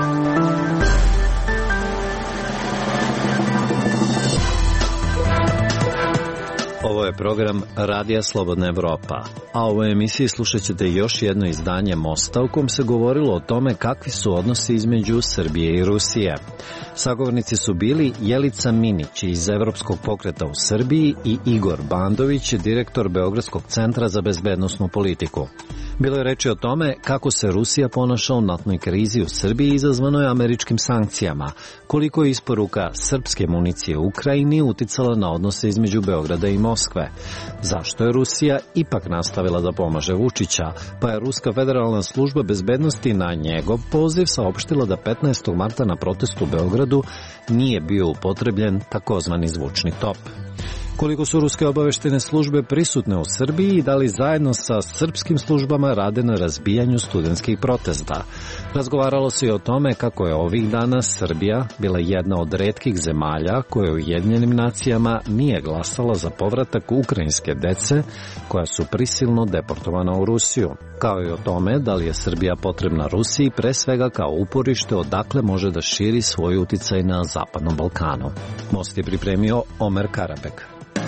Ovo je program Radija Slobodna Evropa, a u ovoj emisiji slušat ćete još jedno izdanje Mosta u kom se govorilo o tome kakvi su odnosi između Srbije i Rusije. Sagovornici su bili Jelica Minić iz Evropskog pokreta u Srbiji i Igor Bandović, direktor Beogradskog centra za bezbednosnu politiku. Bilo je reči o tome kako se Rusija ponaša u naftnoj krizi u Srbiji izazvanoj američkim sankcijama, koliko je isporuka srpske municije u Ukrajini uticala na odnose između Beograda i Moskve, zašto je Rusija ipak nastavila da pomaže Vučića, pa je Ruska federalna služba bezbednosti na njegov poziv saopštila da 15. marta na protestu u Beogradu nije bio upotrebljen takozvani zvučni top. Koliko su ruske obaveštene službe prisutne u Srbiji i da li zajedno sa srpskim službama rade na razbijanju studentskih protesta. Razgovaralo se i o tome kako je ovih dana Srbija bila jedna od retkih zemalja koje u Ujedinjenim nacijama nije glasala za povratak ukrajinske dece koja su prisilno deportovana u Rusiju, kao i o tome da li je Srbija potrebna Rusiji pre svega kao uporište odakle može da širi svoj uticaj na Zapadnom Balkanu. Most je pripremio Omer Karabek.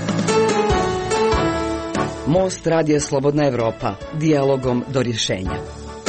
Most Radija Slobodna Evropa, dijalogom do rješenja.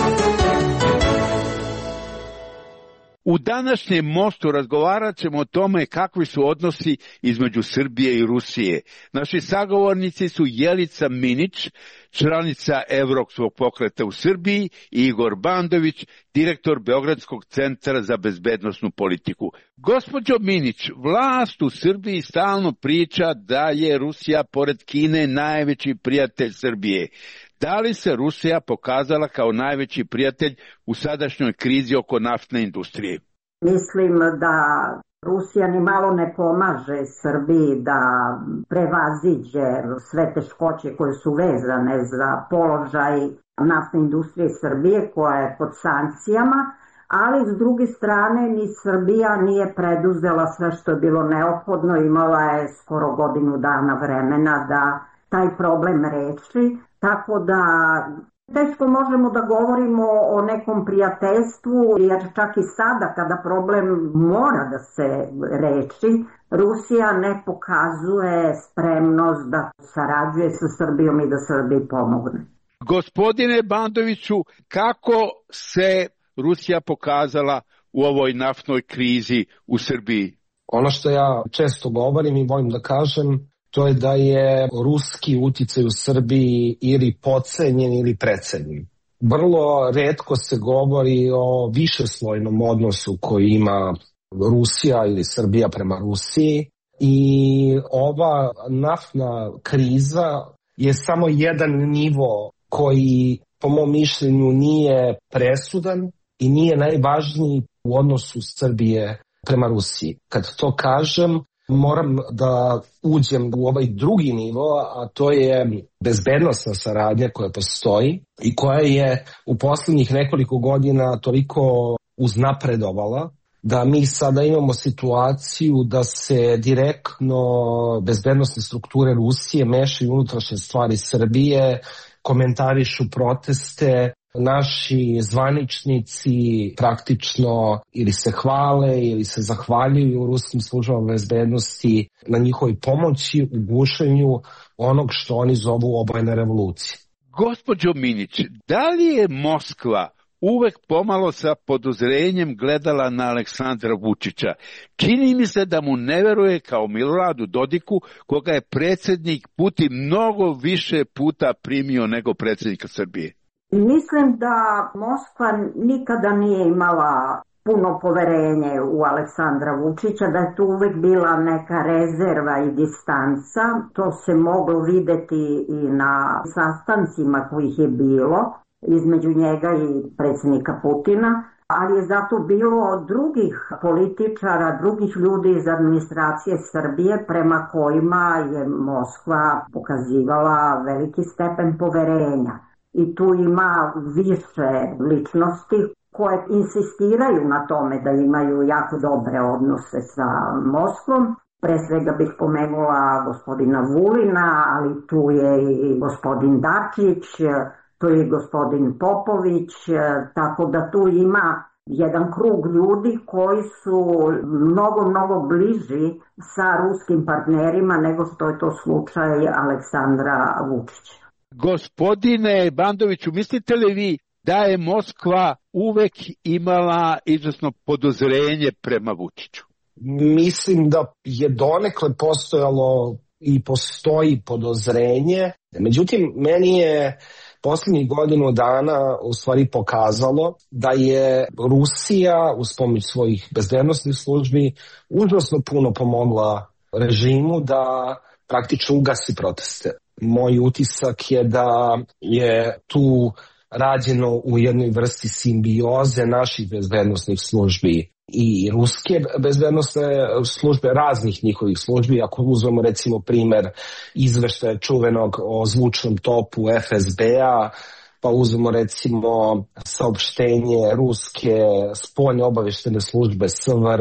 U današnjem Mostu razgovarat ćemo o tome kakvi su odnosi između Srbije i Rusije. Naši sagovornici su Jelica Minić, članica Evropskog pokreta u Srbiji, i Igor Bandović, direktor Beogradskog centra za bezbednosnu politiku. Gospođo Minić, vlast u Srbiji stalno priča da je Rusija pored Kine najveći prijatelj Srbije. Da li se Rusija pokazala kao najveći prijatelj u sadašnjoj krizi oko naftne industrije? Mislim da Rusija ni malo ne pomaže Srbiji da prevaziđe sve teškoće koje su vezane za položaj naftne industrije Srbije koja je pod sankcijama, ali s druge strane ni Srbija nije preduzela sve što je bilo neophodno, imala je skoro godinu dana vremena da taj problem reši. Tako da teško možemo da govorimo o nekom prijateljstvu, jer čak i sada kada problem mora da se reši, Rusija ne pokazuje spremnost da sarađuje sa Srbijom i da Srbiji pomogne. Gospodine Bandoviću, kako se Rusija pokazala u ovoj naftnoj krizi u Srbiji? Ono što ja često govorim i volim da kažem, to je da je ruski uticaj u Srbiji ili potcenjen ili precenjen. Vrlo retko se govori o višeslojnom odnosu koji ima Rusija ili Srbija prema Rusiji i ova naftna kriza je samo jedan nivo koji po mom mišljenju nije presudan i nije najvažniji u odnosu Srbije prema Rusiji. Kad to kažem, moram da uđem u ovaj drugi nivo, a to je bezbednosna saradnja koja postoji i koja je u posljednjih nekoliko godina toliko uznapredovala da mi sada imamo situaciju da se direktno bezbednosne strukture Rusije mešaju unutrašnje stvari Srbije, komentarišu proteste. Naši zvaničnici praktično ili se hvale ili se zahvaljuju ruskim službama bezbednosti na njihovoj pomoći u gušenju onog što oni zovu obojene revolucije. Gospođo Minić, da li je Moskva uvek pomalo sa podozrenjem gledala na Aleksandra Vučića? Čini mi se da mu ne veruje kao Miloradu Dodiku, koga je predsjednik Putin mnogo više puta primio nego predsjednika Srbije. Mislim da Moskva nikada nije imala puno poverenje u Aleksandra Vučića, da je tu uvek bila neka rezerva i distanca. To se moglo videti i na sastancima kojih je bilo između njega i predsjednika Putina, ali je zato bilo drugih političara, drugih ljudi iz administracije Srbije prema kojima je Moskva pokazivala veliki stepen poverenja. I tu ima više ličnosti koje insistiraju na tome da imaju jako dobre odnose sa Moskvom. Pre svega bih pomenula gospodina Vulina, ali tu je i gospodin Dačić, tu je i gospodin Popović, tako da tu ima jedan krug ljudi koji su mnogo bliži sa ruskim partnerima nego što je to slučaj Aleksandra Vučića. Gospodine Bandoviću, mislite li vi da je Moskva uvek imala izvesno podozrenje prema Vučiću? Mislim da je donekle postojalo i postoji podozrenje. Međutim, meni je posljednjih godinu dana u stvari pokazalo da je Rusija uz pomoć svojih bezbednosnih službi užasno puno pomogla režimu da praktično ugasi proteste. Moj utisak je da je tu rađeno u jednoj vrsti simbioze naših bezbednosnih službi i ruske bezbednosne službe, raznih njihovih službi. Ako uzmemo recimo primer izveštaja čuvenog o zvučnom topu FSB-a, pa uzmemo recimo saopštenje ruske spoljne obaveštene službe SVR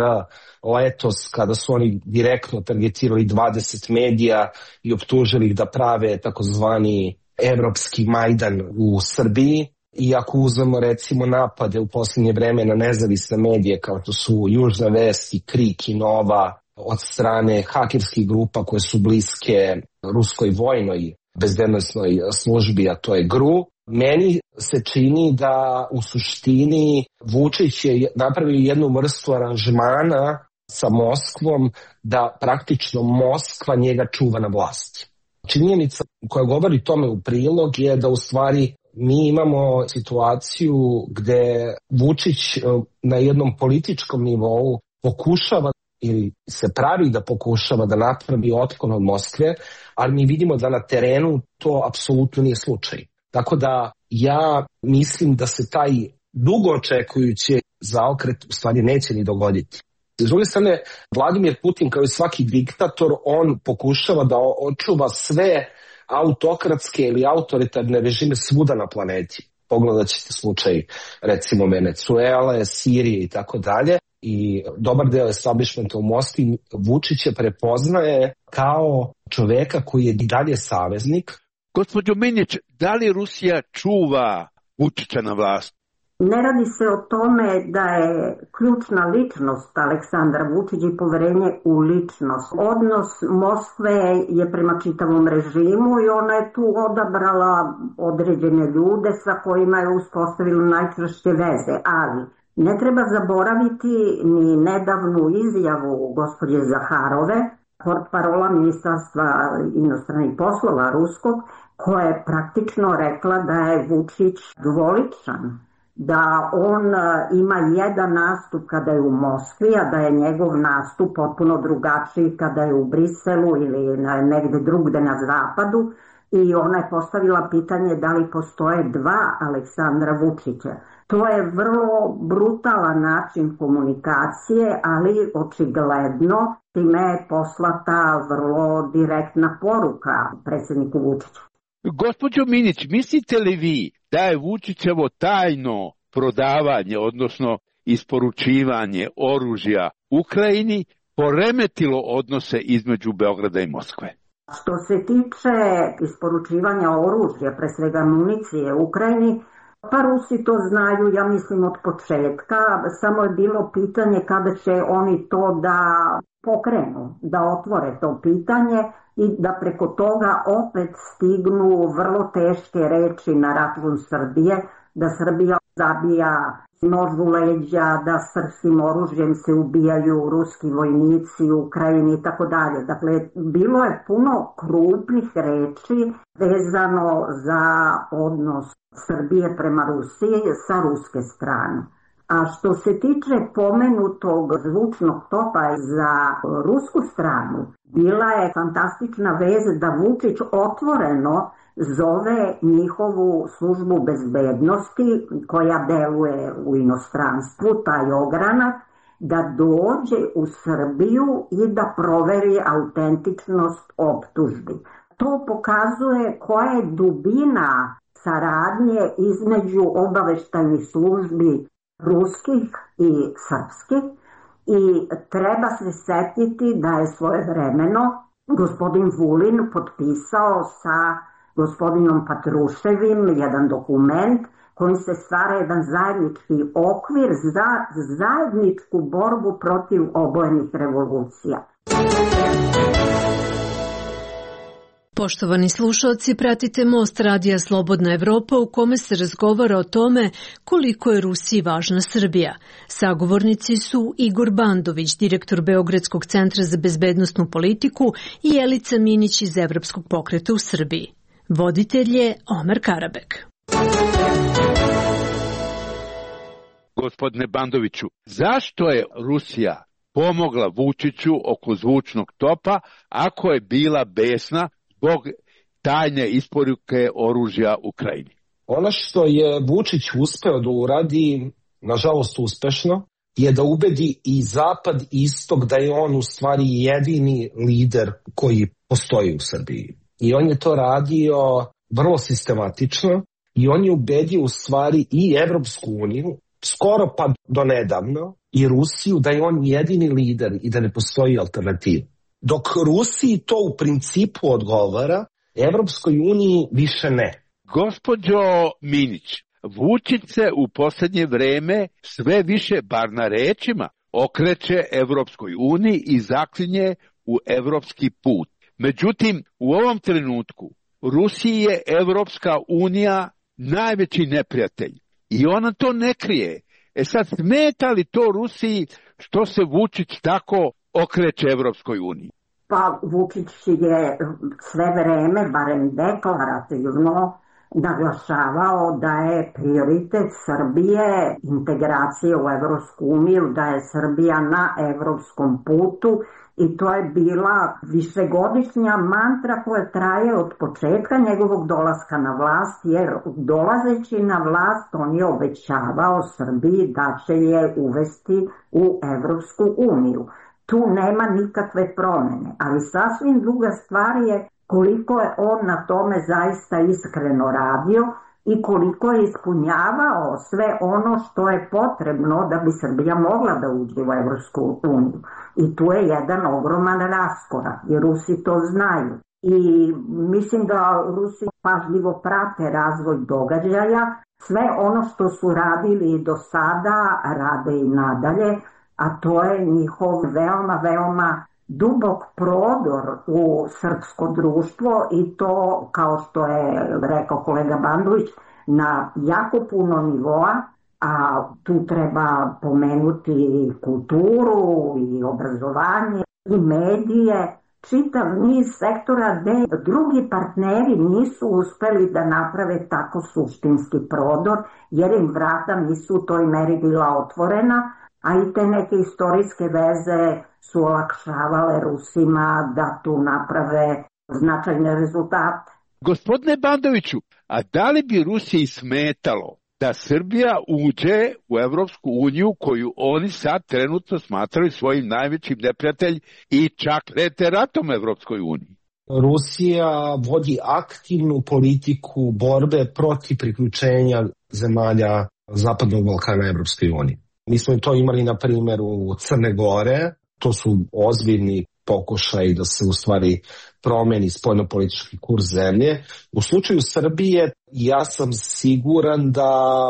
letos kada su oni direktno targetirali 20 medija i optužili ih da prave takozvani evropski Majdan u Srbiji. I ako uzmemo recimo napade u posljednje vreme na nezavisne medije kao što su Južna vest i Krik i Nova od strane hakerskih grupa koje su bliske ruskoj vojnoj bezbednosnoj službi, a to je GRU, meni se čini da u suštini Vučić je napravio jednu vrstu aranžmana sa Moskvom da praktično Moskva njega čuva na vlasti. Činjenica koja govori tome u prilog je da u stvari mi imamo situaciju gde Vučić na jednom političkom nivou pokušava ili se pravi da pokušava da napravi otklon od Moskve, ali mi vidimo da na terenu to apsolutno nije slučaj. Tako da ja mislim da se taj dugo očekujući zaokret u stvari neće ni dogoditi. S druge strane, Vladimir Putin kao i svaki diktator, on pokušava da očuva sve autokratske ili autoritarne režime svuda na planeti. Pogledat ćete slučaj recimo Venezuele, Sirije i tako dalje. I dobar deo establishmenta u Moskvi Vučića prepoznaje kao čoveka koji je i dalje saveznik. Gospođo Minić, da li Rusija čuva Vučića na vlast? Ne radi se o tome da je ključna ličnost Aleksandra Vučića i poverenje u ličnost. Odnos Moskve je prema čitavom režimu i ona je tu odabrala određene ljude sa kojima je uspostavila najčvršće veze, ali ne treba zaboraviti ni nedavnu izjavu gospođe Zaharove, portparola Ministarstva inostranih poslova ruskog, koja je praktično rekla da je Vučić dvoličan, da on ima jedan nastup kada je u Moskvi, a da je njegov nastup potpuno drugačiji kada je u Briselu ili negde drugde na zapadu, i ona je postavila pitanje da li postoje dva Aleksandra Vučića. To je vrlo brutalan način komunikacije, ali očigledno time je poslata vrlo direktna poruka predsjedniku Vučiću. Gospođo Minić, mislite li vi da je Vučićevo tajno prodavanje, odnosno isporučivanje oružja Ukrajini poremetilo odnose između Beograda i Moskve? Što se tiče isporučivanja oružja, pre svega municije Ukrajini, pa Rusi to znaju, ja mislim, od početka, samo je bilo pitanje kada će oni to da pokrenu, da otvore to pitanje i da preko toga opet stignu vrlo teške reči na račun Srbije, da Srbija zabija nož u leđa, da srpskim oružjem se ubijaju ruski vojnici u Ukrajini i tako dalje. Dakle, bilo je puno krupnih reči vezano za odnos Srbije prema Rusiji sa ruske strane. A što se tiče pomenutog zvučnog topa za rusku stranu, bila je fantastična veza da Vučić otvoreno zove njihovu službu bezbednosti koja deluje u inostranstvu, taj ogranak, da dođe u Srbiju i da proveri autentičnost optužbi. To pokazuje koja je dubina saradnje između obaveštajnih službi ruskih i srpskih, i treba se setiti da je svojevremeno gospodin Vulin potpisao sa gospodinom Patruševim jedan dokument kojim se stvara jedan zajednički okvir za zajedničku borbu protiv obojenih revolucija. Poštovani slušalci, pratite Most radija Slobodna Evropa u kome se razgovara o tome koliko je Rusiji važna Srbija. Sagovornici su Igor Bandović, direktor Beogradskog centra za bezbednosnu politiku, i Jelica Minić iz Evropskog pokreta u Srbiji. Voditelj je Omer Karabek. Gospodine Bandoviću, zašto je Rusija pomogla Vučiću oko zvučnog topa ako je bila besna zbog tajne isporuke oružja Ukrajini? Ono što je Vučić uspeo da uradi, nažalost uspešno, je da ubedi i Zapad i Istok da je on u stvari jedini lider koji postoji u Srbiji. I on je to radio vrlo sistematično i on je ubedio u stvari i Evropsku uniju, skoro pa do nedavno, i Rusiju da je on jedini lider i da ne postoji alternativa. Dok Rusiji to u principu odgovara, Evropskoj uniji više ne. Gospođo Minić, Vučić se u poslednje vreme sve više, bar na rečima, okreće Evropskoj uniji i zaklinje u evropski put. Međutim, u ovom trenutku Rusiji je Evropska unija najveći neprijatelj i ona to ne krije. Sad, smeta li to Rusiji što se Vučić tako okreće Evropskoj uniji? Pa Vučić je sve vreme, barem deklarativno, naglašavao da je prioritet Srbije integracije u Evropsku uniju, da je Srbija na evropskom putu, i to je bila višegodišnja mantra koja traje od početka njegovog dolaska na vlast, jer dolazeći na vlast on je obećavao Srbiji da će je uvesti u Evropsku uniju. Tu nema nikakve promene, ali sasvim druga stvar je koliko je on na tome zaista iskreno radio i koliko je ispunjavao sve ono što je potrebno da bi Srbija mogla da uđe u Evropsku uniju. I tu je jedan ogroman raskorak, jer Rusi to znaju. I mislim da Rusi pažljivo prate razvoj događaja, sve ono što su radili do sada rade i nadalje, a to je njihov veoma dubok prodor u srpsko društvo, i to, kao što je rekao kolega Bandović, na jako puno nivoa, a tu treba pomenuti i kulturu i obrazovanje i medije, čitav niz sektora gde drugi partneri nisu uspeli da naprave tako suštinski prodor, jer im vrata nisu u toj meri bila otvorena, a i te neke istorijske veze su olakšavale Rusima da tu naprave značajne rezultate. Gospodine Bandoviću, a da li bi Rusiji smetalo da Srbija uđe u Evropsku uniju koju oni sad trenutno smatraju svojim najvećim neprijatelj i čak prete ratom Evropskoj uniji? Rusija vodi aktivnu politiku borbe protiv priključenja zemalja Zapadnog Balkana Evropskoj uniji. Mi smo to imali na primjeru Crne Gore, to su ozbiljni pokušaj da se u stvari promeni spoljnopolitički kurs zemlje. U slučaju Srbije ja sam siguran da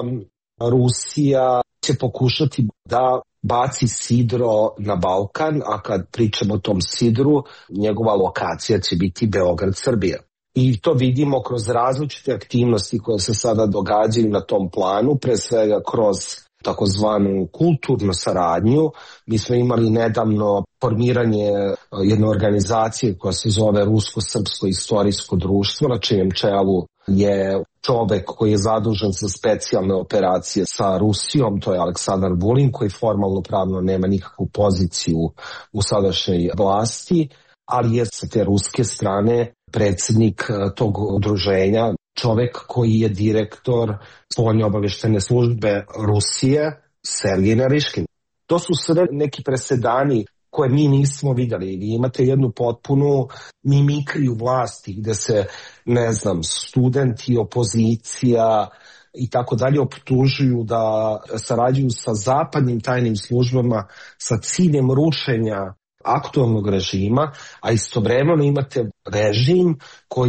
Rusija će pokušati da baci sidro na Balkan, a kad pričamo o tom sidru, njegova lokacija će biti Beograd-Srbija. I to vidimo kroz različite aktivnosti koje se sada događaju na tom planu, pre svega kroz takozvanu kulturnu saradnju. Mi smo imali nedavno formiranje jedne organizacije koja se zove Rusko-srpsko istorijsko društvo, na čijem čelu je čovek koji je zadužen za specijalne operacije sa Rusijom, to je Aleksandar Vulin, koji formalno pravno nema nikakvu poziciju u sadašnjoj vlasti, ali je sa te ruske strane predsjednik tog udruženja, čovek koji je direktor spoljno-obaveštene službe Rusije, Sergej Nariškin. To su sve neki presedani koje mi nismo vidjeli. Vi imate jednu potpunu mimikriju vlasti gde se, ne znam, studenti, opozicija i tako dalje optužuju da sarađuju sa zapadnim tajnim službama sa ciljem rušenja aktualnog režima, a istovremeno imate režim koji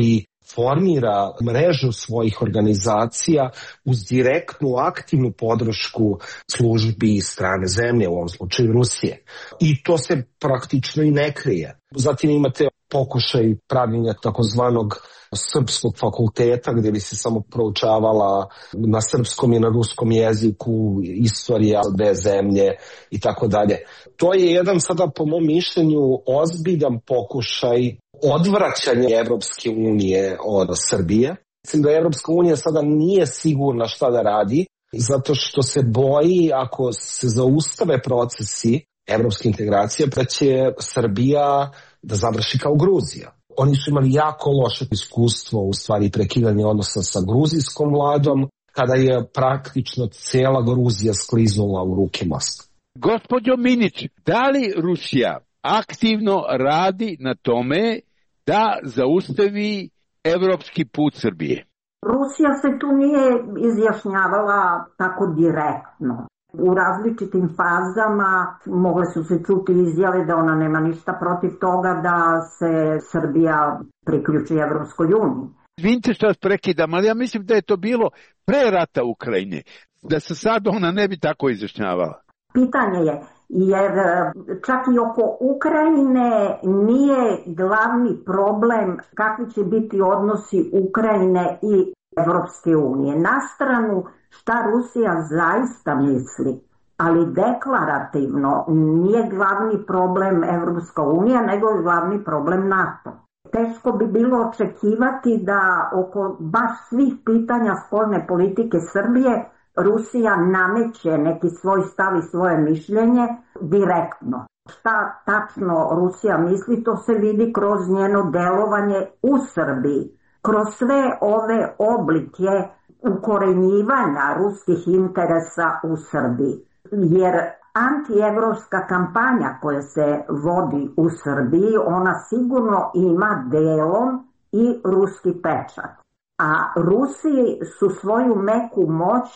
formira mrežu svojih organizacija uz direktnu aktivnu podršku službi strane zemlje, u ovom slučaju Rusije. I to se praktično i ne krije. Zatim imate pokušaj pravljenja takozvanog srpskog fakulteta gdje bi se samo proučavala na srpskom i na ruskom jeziku istorija dve zemlje i tako dalje. To je jedan sada po mom mišljenju ozbiljan pokušaj odvraćanja Evropske unije od Srbije. Mislim da Evropska unija sada nije sigurna šta da radi zato što se boji ako se zaustave procesi evropske integracije da će Srbija da završi kao Gruzija. Oni su imali jako loše iskustvo u stvari prekidanja odnosa sa gruzijskom vladom kada je praktično cijela Gruzija skliznula u ruke Moskve. Gospođo Minić, da li Rusija aktivno radi na tome da zaustavi evropski put Srbije? Rusija se tu nije izjašnjavala tako direktno. U različitim fazama mogle su se čuti izjave da ona nema ništa protiv toga da se Srbija priključi Evropskoj uniji. Izvinite što vas prekidam, ali ja mislim da je to bilo pre rata Ukrajine, da se sad ona ne bi tako izjašnjavala. Pitanje je, jer čak i oko Ukrajine nije glavni problem kakvi će biti odnosi Ukrajine i Evropske unije. Na stranu šta Rusija zaista misli, ali deklarativno nije glavni problem Evropska unija, nego je glavni problem NATO. Teško bi bilo očekivati da oko baš svih pitanja spoljne politike Srbije Rusija nameće neki svoj stav i svoje mišljenje direktno. Šta tačno Rusija misli, to se vidi kroz njeno delovanje u Srbiji. Kroz sve ove oblike ukorenjivanja ruskih interesa u Srbiji. Jer antievropska kampanja koja se vodi u Srbiji, ona sigurno ima delom i ruski pečat. A Rusi su svoju meku moć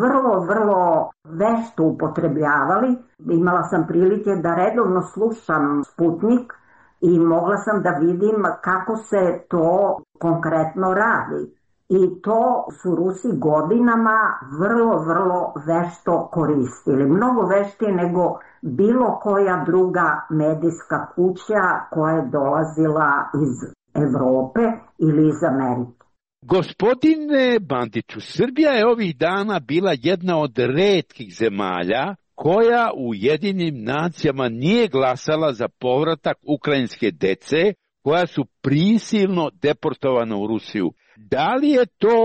vrlo vešto upotrebljavali. Imala sam prilike da redovno slušam Sputnik i mogla sam da vidim kako se to konkretno radi. I to su Rusi godinama vrlo vešto koristili. Mnogo veštije nego bilo koja druga medijska kuća koja je dolazila iz Evrope ili iz Amerike. Gospodine Bandiću, Srbija je ovih dana bila jedna od retkih zemalja koja u Ujedinjenim nacijama nije glasala za povratak ukrajinske dece koja su prisilno deportovana u Rusiju. Da li je to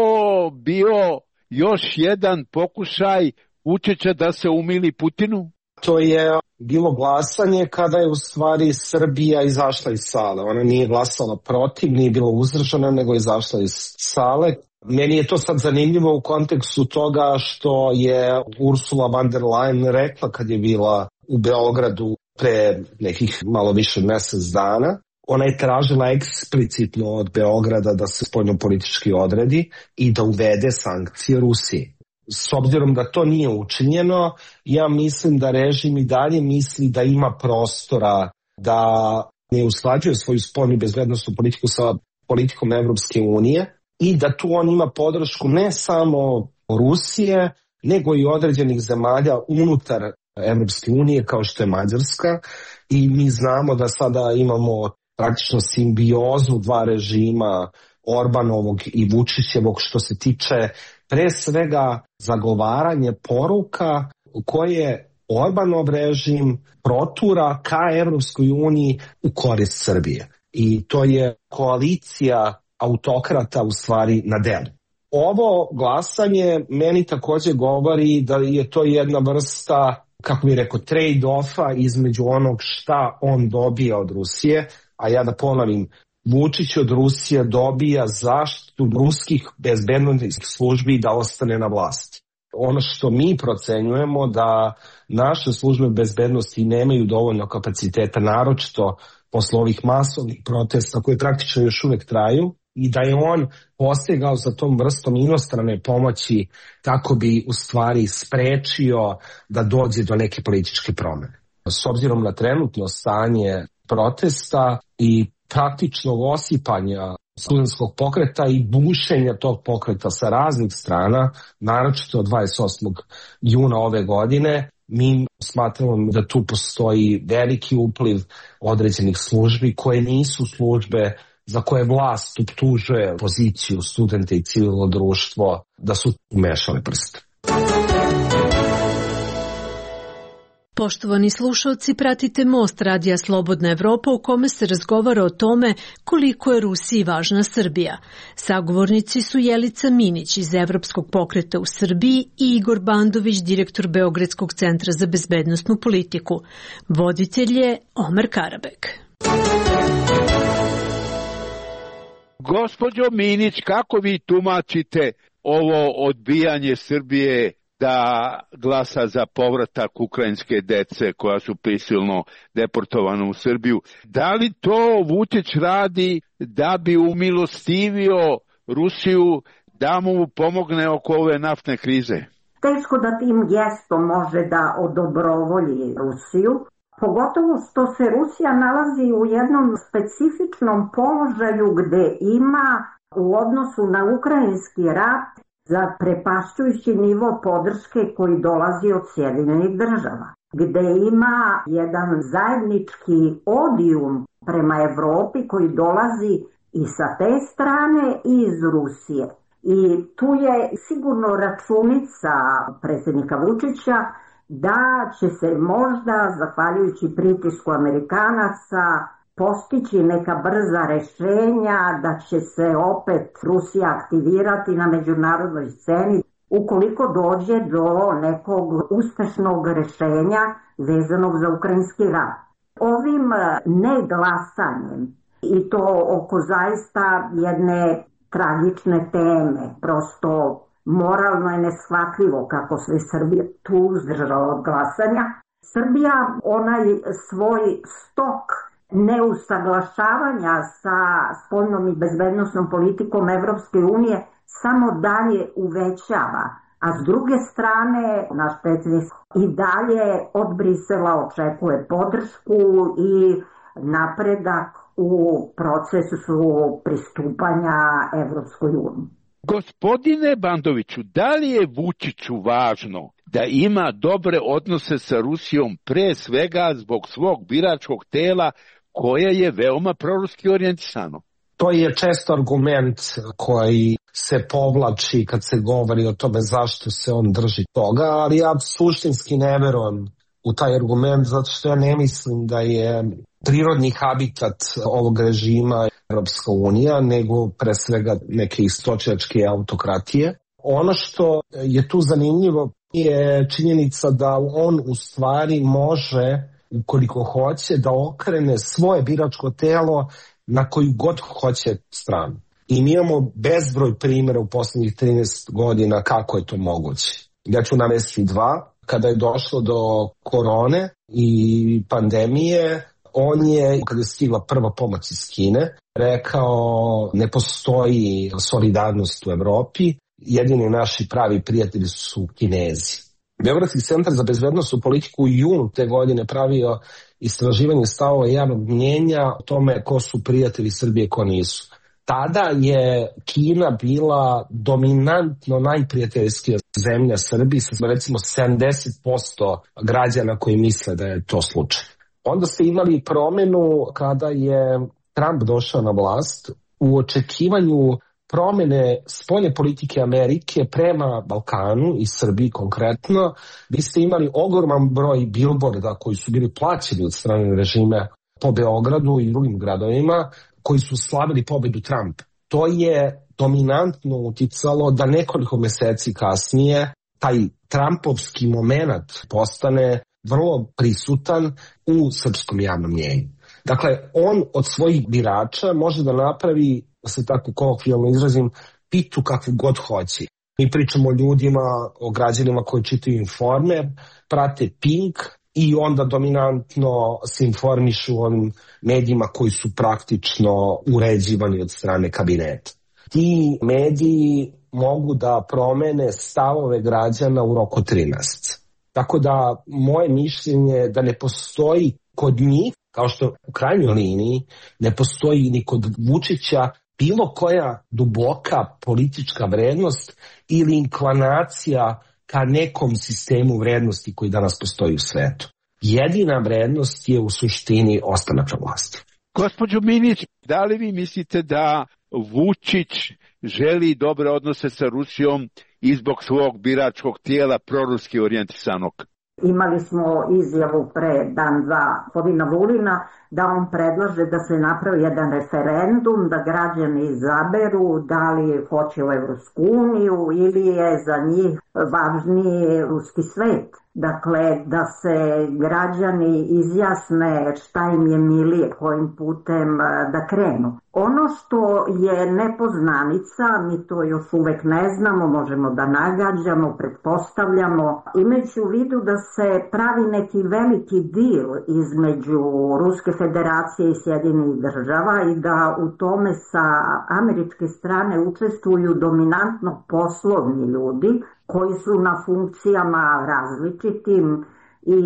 bio još jedan pokušaj Vučića da se umili Putinu? To je bilo glasanje kada je u stvari Srbija izašla iz sale. Ona nije glasala protiv, nije bila uzdržana, nego je izašla iz sale. Meni je to sad zanimljivo u kontekstu toga što je Ursula von der Leyen rekla kad je bila u Beogradu pre nekih malo više mjesec dana. Ona je tražila eksplicitno od Beograda da se spoljnopolitički odredi i da uvede sankcije Rusiji. S obzirom da to nije učinjeno, ja mislim da režim i dalje misli da ima prostora da ne usklađuje svoju spoljnu bezbednosnu politiku sa politikom Evropske unije i da tu on ima podršku ne samo Rusije, nego i određenih zemalja unutar Evropske unije kao što je Mađarska. I mi znamo da sada imamo praktično simbiozu dva režima, Orbanovog i Vučićevog, što se tiče pre svega zagovaranje poruka koje Orbanov režim protura ka Evropskoj uniji u korist Srbije. I to je koalicija autokrata u stvari na delu. Ovo glasanje meni također govori da je to jedna vrsta, kako bih rekao, trade-offa između onog šta on dobija od Rusije, a ja da ponovim, Vučić od Rusije dobija zaštitu ruskih bezbednosnih službi da ostane na vlasti. Ono što mi procenjujemo da naše službe bezbednosti nemaju dovoljno kapaciteta, naročito posle ovih masovnih protesta koje praktično još uvek traju, i da je on postigao za tom vrstom inostrane pomoći kako bi u stvari sprečio da dođe do neke političke promene. S obzirom na trenutno stanje protesta i praktičnog osipanja studentskog pokreta i bušenja tog pokreta sa raznih strana, naročito od 28. juna ove godine. Mi smatramo da tu postoji veliki upliv određenih službi koje nisu službe za koje vlast optužuje poziciju studente i civilno društvo da su umešali prste. Poštovani slušalci, pratite Most Radija Slobodna Evropa u kome se razgovara o tome koliko je Rusiji važna Srbija. Sagovornici su Jelica Minić iz Evropskog pokreta u Srbiji i Igor Bandović, direktor Beogradskog centra za bezbednosnu politiku. Voditelj je Omer Karabek. Gospođo Minić, kako vi tumačite ovo odbijanje Srbije da glasa za povratak ukrajinske dece koja su prisilno deportovana u Srbiju? Da li to Vučić radi da bi umilostivio Rusiju da mu pomogne oko ove naftne krize? Teško da tim gestom može da odobrovolji Rusiju, pogotovo što se Rusija nalazi u jednom specifičnom položaju gde ima u odnosu na ukrajinski rat zaprepašćujući nivo podrške koji dolazi od Sjedinjenih država, gde ima jedan zajednički odijum prema Evropi koji dolazi i sa te strane i iz Rusije. I tu je sigurno računica predsjednika Vučića da će se možda, zahvaljujući pritisku Amerikanaca, postići neka brza rešenja, da će se opet Rusija aktivirati na međunarodnoj sceni ukoliko dođe do nekog uspešnog rešenja vezanog za ukrajinski rat. Ovim neglasanjem, i to oko zaista jedne tragične teme, prosto moralno je neshvatljivo kako se Srbija tu uzdržala od glasanja, Srbija onaj svoj stok neusaglašavanja sa spoljnom i bezbednosnom politikom Evropske unije samo dalje uvećava. A s druge strane, naš predsjednik i dalje od Brisela očekuje podršku i napredak u procesu pristupanja Evropskoj uniji. Gospodine Bandoviću, da li je Vučiću važno da ima dobre odnose sa Rusijom pre svega zbog svog biračkog tela koje je veoma proruski orijentisano? To je često argument koji se povlači kad se govori o tome zašto se on drži toga, ali ja suštinski ne verujem u taj argument zato što ja ne mislim da je prirodni habitat ovog režima Evropska unija, nego pre svega neke istočnjačke autokratije. Ono što je tu zanimljivo je činjenica da on u stvari može, ukoliko hoće, da okrene svoje biračko telo na koju god hoće stranu. I mi imamo bezbroj primjera u poslednjih 13 godina kako je to moguće. Ja ću navesti dva. Kada je došlo do korone i pandemije, on je, kada je stigla prva pomoć iz Kine, rekao ne postoji solidarnost u Evropi, jedini naši pravi prijatelji su Kinezi. Beogradski centar za bezbednosnu politiku u junu te godine pravio istraživanje stavova javnog mnjenja o tome ko su prijatelji Srbije, ko nisu. Tada je Kina bila dominantno najprijateljskija zemlja Srbiji sa recimo 70% građana koji misle da je to slučaj. Onda ste imali promenu kada je Trump došao na vlast u očekivanju promene spoljne politike Amerike prema Balkanu i Srbiji konkretno. Vi ste imali ogroman broj bilborda koji su bili plaćeni od strane režima po Beogradu i drugim gradovima koji su slavili pobedu Trumpa. To je dominantno uticalo da nekoliko meseci kasnije taj Trumpovski moment postane vrlo prisutan u srpskom javnom mnjenju. Dakle, on od svojih birača može da napravi, da se tako kolokvijalno izrazim, pitu kakvu god hoće. Mi pričamo o ljudima, o građanima koji čitaju Informer, prate Pink i onda dominantno se informišu o medijima koji su praktično uređivani od strane kabineta. Ti mediji mogu da promene stavove građana u roku 13. Tako da moje mišljenje je da ne postoji kod njih, kao što u krajnjoj liniji ne postoji ni kod Vučića, bilo koja duboka politička vrednost ili inklinacija ka nekom sistemu vrednosti koji danas postoji u svetu. Jedina vrednost je u suštini ostanak na vlasti. Gospođo Minić, da li vi mislite da Vučić želi dobre odnose sa Rusijom i zbog svog biračkog tijela proruski orijentisanog? Imali smo izjavu pre dan dva gospodina Vulina da on predlaže da se napravi jedan referendum, da građani izaberu da li hoće u Evropsku uniju ili je za njih važniji ruski svet. Dakle, da se građani izjasne šta im je milije, kojim putem da krenu. Ono što je nepoznanica, mi to još uvek ne znamo, možemo da nagađamo, pretpostavljamo, imajući u vidu da se pravi neki veliki deal između Ruske federacije i Sjedinjenih država i da u tome sa američke strane učestvuju dominantno poslovni ljudi koji su na funkcijama različitim i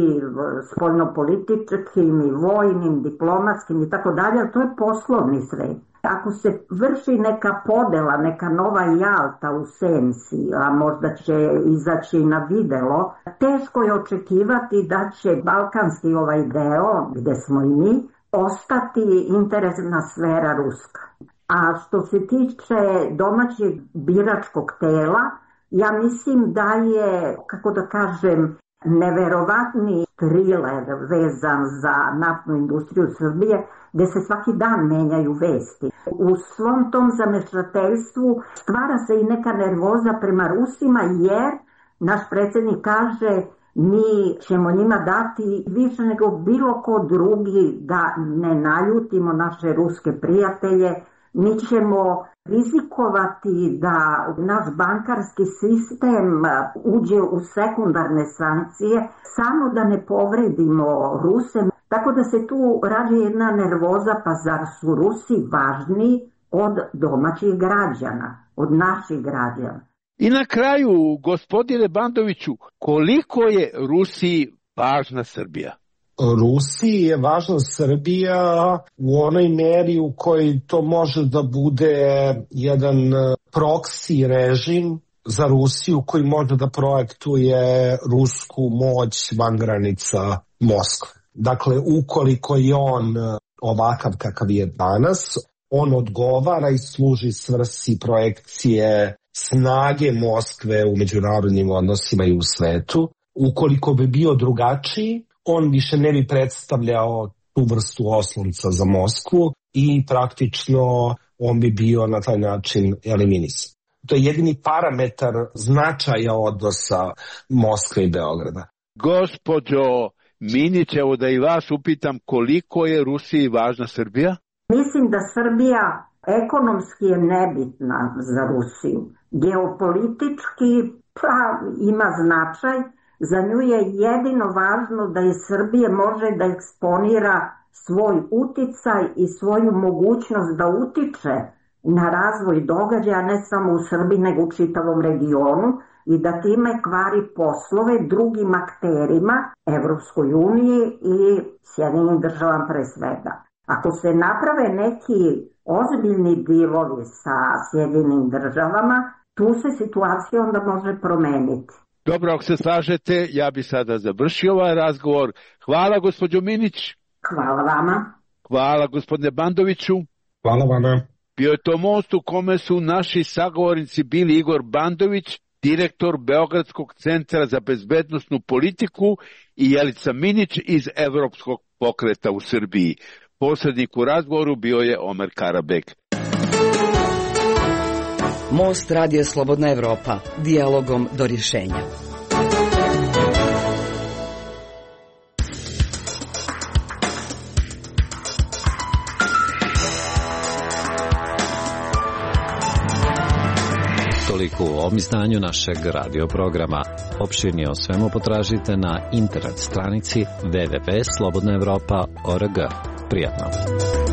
spoljnopolitičkim i vojnim, diplomatskim i tako dalje, to je poslovni svet. Ako se vrši neka podela, neka nova Jalta u senci, a možda će izaći na videlo, teško je očekivati da će balkanski ovaj deo, gde smo i mi, ostati interesna sfera ruska. A što se tiče domaćeg biračkog tela, ja mislim da je, kako da kažem, neverovatni thriller vezan za naftnu industriju Srbije, gde se svaki dan menjaju vesti. U svom tom zamešateljstvu stvara se i neka nervoza prema Rusima, jer naš predsjednik kaže mi ćemo njima dati više nego bilo ko drugi da ne naljutimo naše ruske prijatelje. Mi ćemo rizikovati da naš bankarski sistem uđe u sekundarne sankcije samo da ne povredimo Ruse. Tako da se tu rađa jedna nervoza, pa zar su Rusi važniji od domaćih građana, od naših građana? I na kraju, gospodine Bandoviću, koliko je Rusiji važna Srbija? Rusiji je važna Srbija u onoj meri u kojoj to može da bude jedan proksi režim za Rusiju koji može da projektuje rusku moć van granica Moskve. Dakle, ukoliko je on ovakav kakav je danas, on odgovara i služi svrsi projekcije snage Moskve u međunarodnim odnosima i u svetu. Ukoliko bi bio drugačiji, on više ne bi predstavljao tu vrstu oslonca za Moskvu i praktično on bi bio na taj način eliminisan. To je jedini parametar značaja odnosa Moskve i Beograda. Gospođo Minić, evo da i vas upitam, koliko je Rusiji važna Srbija? Mislim da Srbija ekonomski je nebitna za Rusiju. Geopolitički pa ima značaj. Za nju je jedino važno da iz Srbije može da eksponira svoj uticaj i svoju mogućnost da utiče na razvoj događaja ne samo u Srbiji nego u čitavom regionu i da time kvari poslove drugim akterima, Evropskoj uniji i Sjedinjenim državama pre svega. Ako se naprave neki ozbiljni dilovi sa Sjedinjenim državama, tu se situacija onda može promeniti. Dobro, ako se slažete, ja bi sada završio ovaj razgovor. Hvala, gospođo Minić. Hvala vama. Hvala, gospodine Bandoviću. Hvala vama. Bio je to most u kome su naši sagovornici bili Igor Bandović, direktor Beogradskog centra za bezbednosnu politiku, i Jelica Minić iz Evropskog pokreta u Srbiji. Posrednik u razgovoru bio je Omer Karabek. Most Radija Slobodna Evropa, dijalogom do rješenja. Toliko u ovom izdanju našeg radio programa. Opširnije o svemu potražite na internet stranici www.slobodnaevropa.org. Prijatno.